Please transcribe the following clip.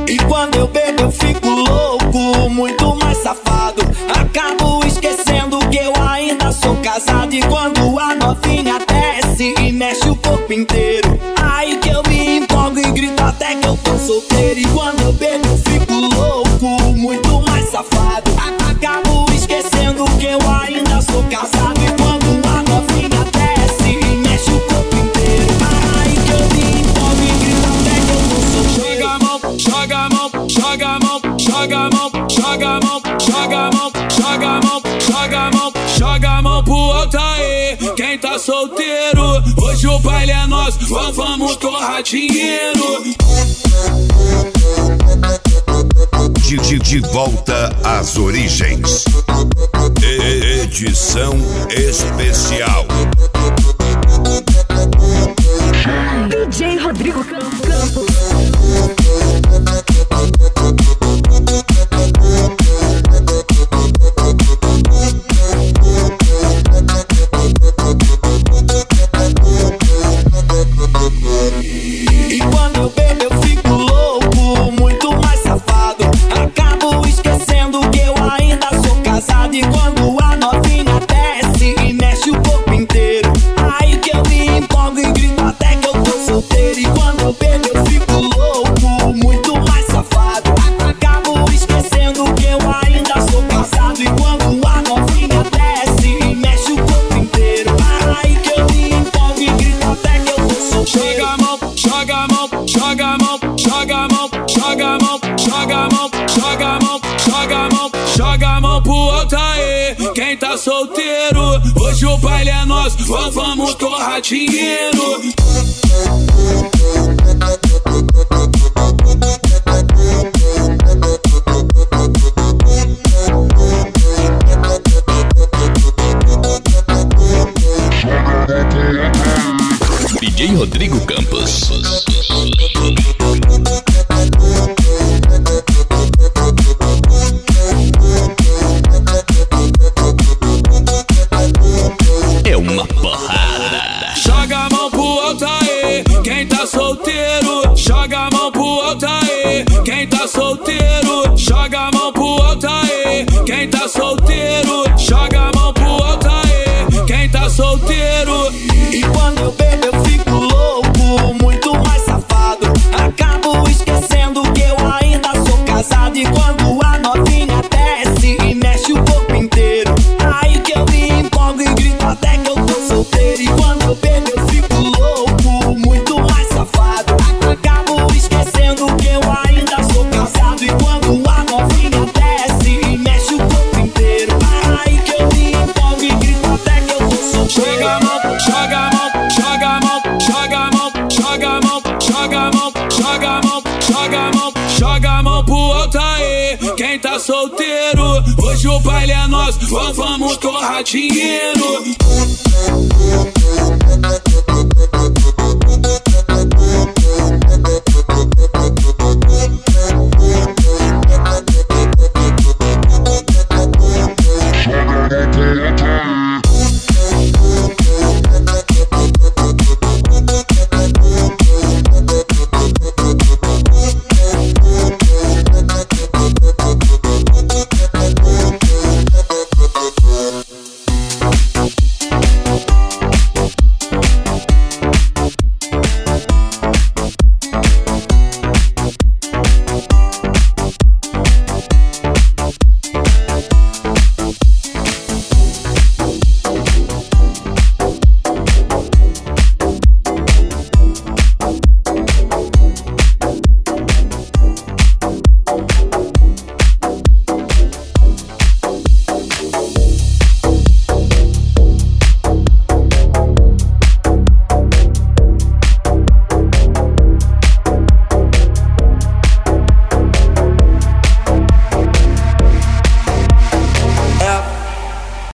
E quando eu bebo eu fico louco, muito mais safado. Acabo esquecendo que eu ainda sou casado. E quando a novinha desce e mexe o corpo inteiro, aí que eu me empolgo e grito até que eu tô solteiro. E quando eu bebo eu fico louco, muito mais safado. Acabo esquecendo que eu ainda sou casado. E quando a novinha desce e mexe o corpo inteiro, aí que eu me empolgo e grito até que eu tô solteiro. Joga a mão, joga a mão, joga a mão, joga a mão, joga a mão, joga a mão, joga a mão, joga a mão, joga a mão pro alto aí. Quem tá solteiro, hoje o baile é nosso, vamos torrar dinheiro. De volta às origens. Edição especial. DJ Rodrigo Campos. E quando eu bebo eu fico louco, muito mais safado. Acabo esquecendo que eu ainda sou casado. E quando a novinha desce e mexe o corpo inteiro, aí que eu me empolgo e grito até que eu tô solteiro. E quando eu bebo eu fico louco, muito mais safado. Acabo esquecendo que eu ainda sou casado. E quando a novinha desce e mexe o corpo inteiro, aí que eu me empolgo e grito até que eu tô solteiro. Joga a mão, joga a mão, joga a mão, joga a mão, joga a mão, joga a mão, joga a mão, joga a mão, joga a mão pro alto aí. Quem tá solteiro, hoje o baile é nosso, vamos torrar dinheiro. DJ Rodrigo Campos. É uma porrada. Joga a mão pro alto aí. Quem tá solteiro, joga a mão pro alto aí. Quem tá solteiro, joga a mão pro alto aí. Quem tá solteiro, joga a mão pro alto aí. Quem tá solteiro. E quando eu bebo eu fico louco, muito mais safado. Acabo esquecendo que eu ainda sou casado. E quando a novinha desce e mexe o corpo inteiro, aí que eu me empolgo e grito até que eu tô solteiro. E quando eu bebo eu fico louco, muito mais safado. Acabo esquecendo que eu ainda sou casado. E quando a novinha desce e mexe o corpo inteiro, aí que eu me empolgo e grito até que eu tô solteiro. Joga a mão, joga a mão, joga a mão, joga a mão, joga a mão, joga a mão, joga a mão, joga a mão, joga a mão pro alto aí. Quem tá solteiro, hoje o baile é nosso, vamos torrar dinheiro.